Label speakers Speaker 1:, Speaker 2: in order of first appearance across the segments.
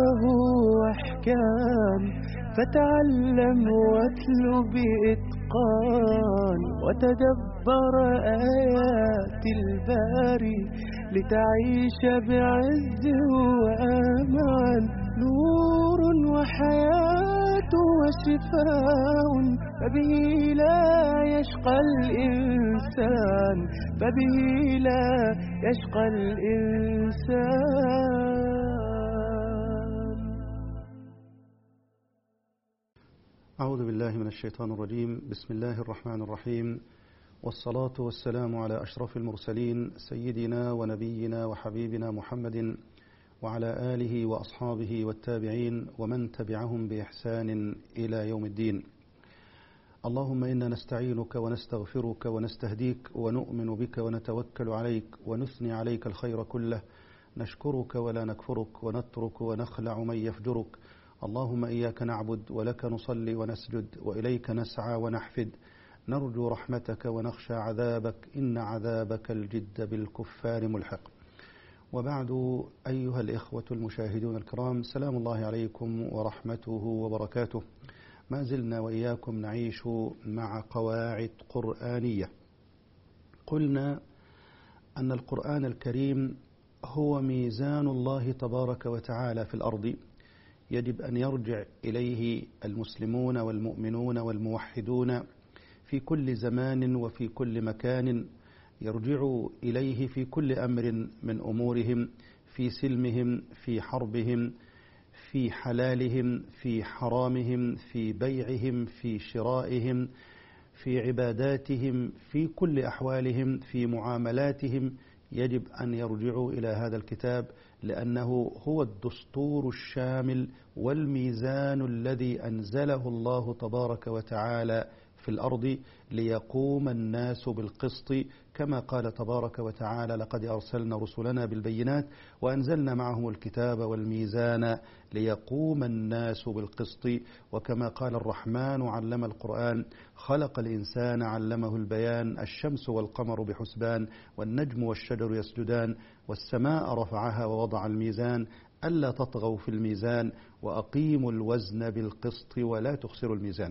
Speaker 1: له أحكام، فتعلم واتل بإتقان وتدبر آيات الباري لتعيش بعز وأمان. نور وحياة وشفاء، فبه لا يشقى الإنسان، فبه لا يشقى الإنسان.
Speaker 2: أعوذ بالله من الشيطان الرجيم. بسم الله الرحمن الرحيم، والصلاة والسلام على أشرف المرسلين سيدنا ونبينا وحبيبنا محمد وعلى آله وأصحابه والتابعين ومن تبعهم بإحسان إلى يوم الدين. اللهم إنا نستعينك ونستغفرك ونستهديك ونؤمن بك ونتوكل عليك ونثني عليك الخير كله، نشكرك ولا نكفرك ونترك ونخلع من يفجرك. اللهم إياك نعبد ولك نصلي ونسجد وإليك نسعى ونحفد، نرجو رحمتك ونخشى عذابك، إن عذابك الجد بالكفار ملحق. وبعد، أيها الإخوة المشاهدون الكرام، سلام الله عليكم ورحمته وبركاته. ما زلنا وإياكم نعيش مع قواعد قرآنية. قلنا أن القرآن الكريم هو ميزان الله تبارك وتعالى في الأرض، يجب أن يرجع إليه المسلمون والمؤمنون والموحدون في كل زمان وفي كل مكان، يرجعوا إليه في كل أمر من أمورهم، في سلمهم، في حربهم، في حلالهم، في حرامهم، في بيعهم، في شرائهم، في عباداتهم، في كل أحوالهم، في معاملاتهم. يجب أن يرجعوا إلى هذا الكتاب، لأنه هو الدستور الشامل والميزان الذي أنزله الله تبارك وتعالى في الأرض ليقوم الناس بالقسط، كما قال تبارك وتعالى: لقد أرسلنا رسلنا بالبينات وأنزلنا معهم الكتاب والميزان ليقوم الناس بالقسط. وكما قال الرحمن علم القرآن: خلق الإنسان علمه البيان، الشمس والقمر بحسبان، والنجم والشجر يسجدان، والسماء رفعها ووضع الميزان ألا تطغوا في الميزان وأقيموا الوزن بالقسط ولا تخسروا الميزان.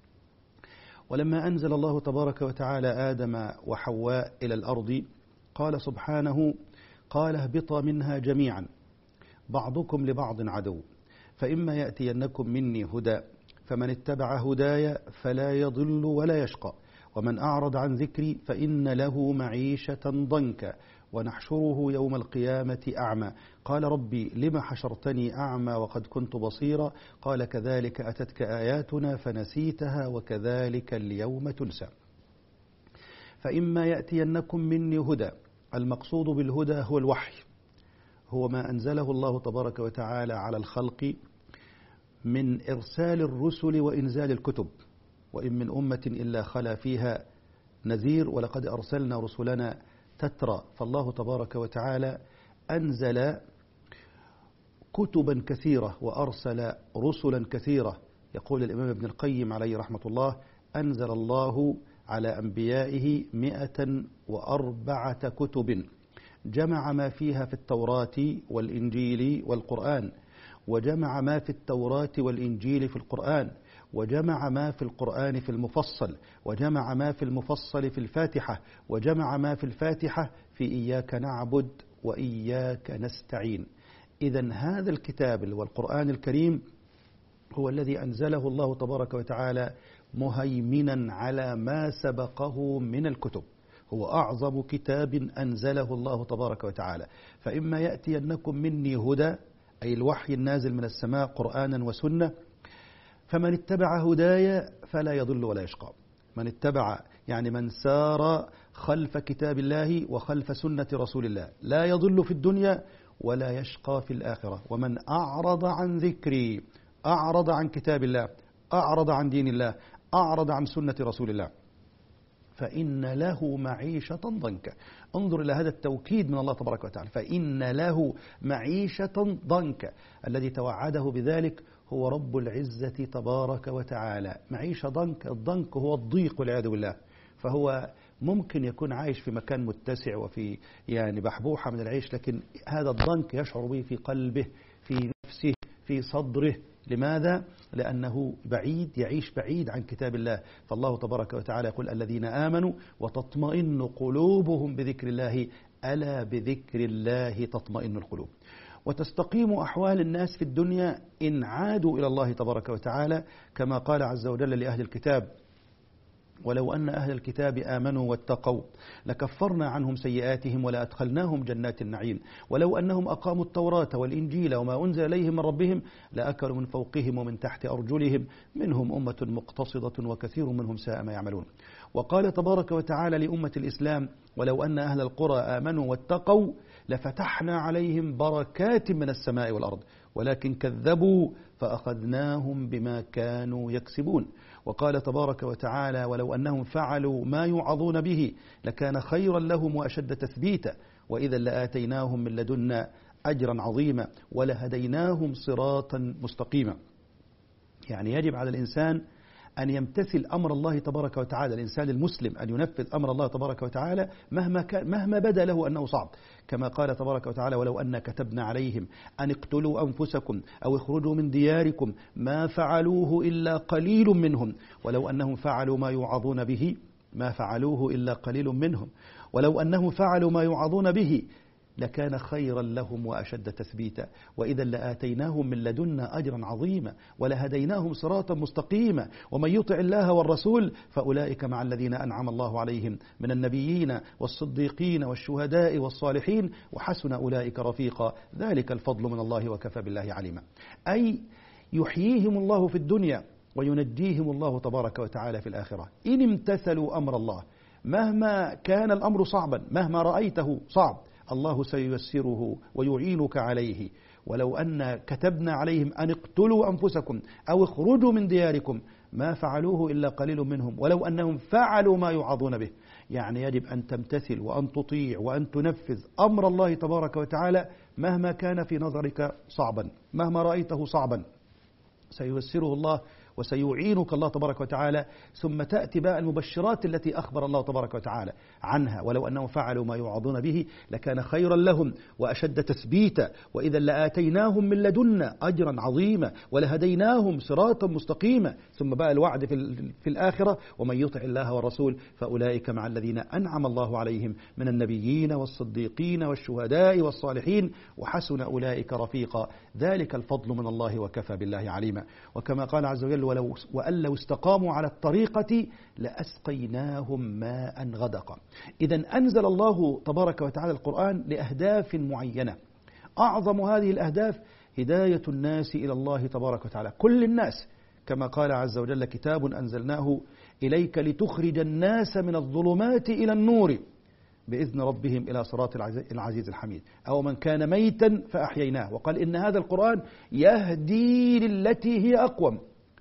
Speaker 2: ولما أنزل الله تبارك وتعالى آدم وحواء إلى الأرض، قال سبحانه: قال اهبطا منها جميعا بعضكم لبعض عدو، فإما يأتينكم مني هدى، فمن اتبع هداي فلا يضل ولا يشقى، ومن أعرض عن ذكري فإن له معيشة ضنكا، ونحشره يوم القيامة أعمى. قال: ربي لم حشرتني أعمى وقد كنت بصيرا؟ قال: كذلك أتتك آياتنا فنسيتها وكذلك اليوم تنسى. فإما يأتينكم مني هدى، المقصود بالهدى هو الوحي، هو ما أنزله الله تبارك وتعالى على الخلق من إرسال الرسل وإنزال الكتب، وإن من أمة إلا خلا فيها نذير، ولقد أرسلنا رسلنا تترى. فالله تبارك وتعالى أنزل كتبا كثيرة وأرسل رسلا كثيرة. يقول الإمام ابن القيم عليه رحمة الله: أنزل الله على أنبيائه 104 كتب، جمع ما فيها في التوراة والإنجيل والقرآن، وجمع ما في التوراة والإنجيل في القرآن، وجمع ما في القرآن في المفصل، وجمع ما في المفصل في الفاتحة، وجمع ما في الفاتحة في إياك نعبد وإياك نستعين. إذن هذا الكتاب والقرآن الكريم هو الذي أنزله الله تبارك وتعالى مهيمنا على ما سبقه من الكتب، هو أعظم كتاب أنزله الله تبارك وتعالى. فإما يأتينكم مني هدى، أي الوحي النازل من السماء قرآنا وسنة، فمن اتبع هدايا فلا يضل ولا يشقى. من اتبع يعني من سار خلف كتاب الله وخلف سنة رسول الله لا يضل في الدنيا ولا يشقى في الآخرة. ومن أعرض عن ذكري، أعرض عن كتاب الله، أعرض عن دين الله، أعرض عن سنة رسول الله، فإن له معيشة ضنكا. انظر إلى هذا التوكيد من الله تبارك وتعالى: فإن له معيشة ضنكا. الذي توعده بذلك هو رب العزة تبارك وتعالى. معيشة ضنك، الضنك هو الضيق والعياذ بالله. فهو ممكن يكون عايش في مكان متسع وفي يعني بحبوحة من العيش، لكن هذا الضنك يشعر به في قلبه، في نفسه، في صدره. لماذا؟ لأنه بعيد، يعيش بعيد عن كتاب الله. فالله تبارك وتعالى يقول الذين آمنوا وتطمئن قلوبهم بذكر الله، ألا بذكر الله تطمئن القلوب. وتستقيم أحوال الناس في الدنيا إن عادوا إلى الله تبارك وتعالى، كما قال عز وجل لأهل الكتاب: ولو أن أهل الكتاب آمنوا واتقوا لكفرنا عنهم سيئاتهم ولأدخلناهم جنات النعيم ولو أنهم أقاموا التوراة والإنجيل وما أنزل إليهم من ربهم لأكلوا من فوقهم ومن تحت أرجلهم منهم أمة مقتصدة وكثير منهم ساء ما يعملون. وقال تبارك وتعالى لأمة الإسلام: ولو أن أهل القرى آمنوا واتقوا لفتحنا عليهم بركات من السماء والأرض ولكن كذبوا فأخذناهم بما كانوا يكسبون. وقال تبارك وتعالى: ولو أنهم فعلوا ما يوعظون به لكان خيرا لهم وأشد تثبيتا وإذا لآتيناهم من لدنا أجرا عظيما ولهديناهم صراطا مستقيما. يعني يجب على الإنسان أن يمتثل أمر الله تبارك وتعالى، الإنسان المسلم أن ينفذ أمر الله تبارك وتعالى مهما بدا له أنه صعب، كما قال تبارك وتعالى: ولو أن كتبنا عليهم أن اقتلوا أنفسكم أو اخرجوا من دياركم ما فعلوه إلا قليل منهم ولو أنهم فعلوا ما يوعظون به ما فعلوه إلا قليل منهم ولو أنهم فعلوا ما يوعظون به لكان خيرا لهم وأشد تثبيتا وإذا لآتيناهم من لدنا أجرا عظيما ولهديناهم صراطا مستقيما ومن يطع الله والرسول فأولئك مع الذين أنعم الله عليهم من النبيين والصديقين والشهداء والصالحين وحسن أولئك رفيقا ذلك الفضل من الله وكفى بالله عليما. أي يحييهم الله في الدنيا وينجيهم الله تبارك وتعالى في الآخرة إن امتثلوا أمر الله. مهما كان الأمر صعبا، مهما رأيته صعب، الله سييسره ويعينك عليه. ولو أن كتبنا عليهم أن اقتلوا أنفسكم أو اخرجوا من دياركم ما فعلوه إلا قليل منهم ولو أنهم فعلوا ما يوعظون به. يعني يجب أن تمتثل وأن تطيع وأن تنفذ أمر الله تبارك وتعالى مهما كان في نظرك صعبا، مهما رأيته صعبا سييسره الله وسيعينك الله تبارك وتعالى. ثم تأتي بقى المبشرات التي أخبر الله تبارك وتعالى عنها: ولو أنهم فعلوا ما يوعظون به لكان خيرا لهم وأشد تثبيتا وإذا لآتيناهم من لدنا أجرا عظيما ولهديناهم صراطا مستقيما. ثم بقى الوعد في الآخرة: ومن يطع الله والرسول فأولئك مع الذين أنعم الله عليهم من النبيين والصديقين والشهداء والصالحين وحسن أولئك رفيقا ذلك الفضل من الله وكفى بالله عليما. وكما قال عز وجل: وأن لو استقاموا على الطريقة لأسقيناهم ماء غدقا. إذن أنزل الله تبارك وتعالى القرآن لأهداف معينة، أعظم هذه الأهداف هداية الناس إلى الله تبارك وتعالى، كل الناس، كما قال عز وجل: كتاب أنزلناه إليك لتخرج الناس من الظلمات إلى النور بإذن ربهم إلى صراط العزيز الحميد. أو من كان ميتا فأحييناه. وقال إن هذا القرآن يهدي للتي هي أقوم.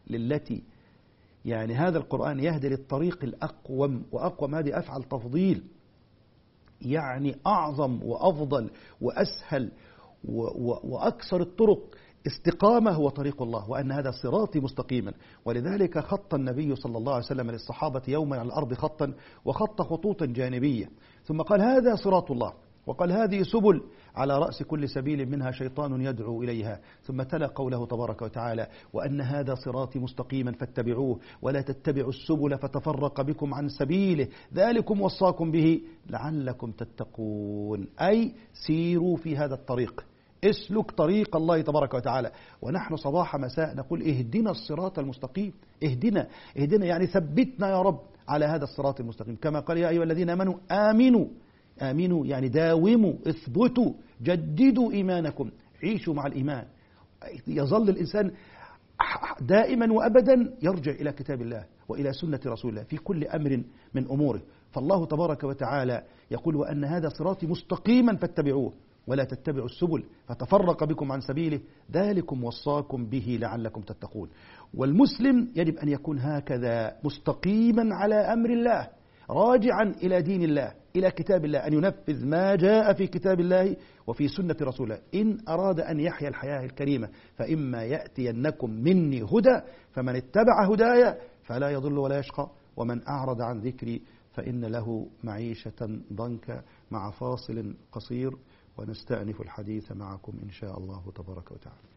Speaker 2: يعني هذا القرآن يهدي للطريق الأقوم، وأقوم هذه أفعل تفضيل، يعني أعظم وأفضل وأسهل وأكثر الطرق استقامة هو طريق الله، وأن هذا صراطي مستقيما. ولذلك خط النبي صلى الله عليه وسلم للصحابة يوما على الأرض خطا وخط خطوطا جانبية، ثم قال: هذا صراط الله، وقال: هذه سبل، على رأس كل سبيل منها شيطان يدعو إليها. ثم تلا قوله تبارك وتعالى: وأن هذا صراطي مستقيما فاتبعوه ولا تتبعوا السبل فتفرق بكم عن سبيله ذلكم وصاكم به لعلكم تتقون. أي سيروا في هذا الطريق، اسلك طريق الله تبارك وتعالى. ونحن صباح مساء نقول: اهدنا الصراط المستقيم، اهدنا يعني ثبتنا يا رب على هذا الصراط المستقيم. كما قال: يا أيها الذين آمنوا آمنوا يعني داوموا، اثبتوا، جددوا إيمانكم، عيشوا مع الإيمان. يظل الإنسان دائما وأبدا يرجع إلى كتاب الله وإلى سنة رسول الله في كل أمر من أموره. فالله تبارك وتعالى يقول: وأن هذا صراطي مستقيما فاتبعوه ولا تتبعوا السبل فتفرق بكم عن سبيله ذلكم وصاكم به لعلكم تتقون. والمسلم يجب أن يكون هكذا مستقيما على أمر الله، راجعا إلى دين الله، إلى كتاب الله، أن ينفذ ما جاء في كتاب الله وفي سنة رسول الله إن أراد أن يحيا الحياة الكريمة. فإما يأتينكم مني هدى فمن اتبع هدايا فلا يضل ولا يشقى ومن أعرض عن ذكري فإن له معيشة ضنكا. مع فاصل قصير ونستأنف الحديث معكم إن شاء الله تبارك وتعالى.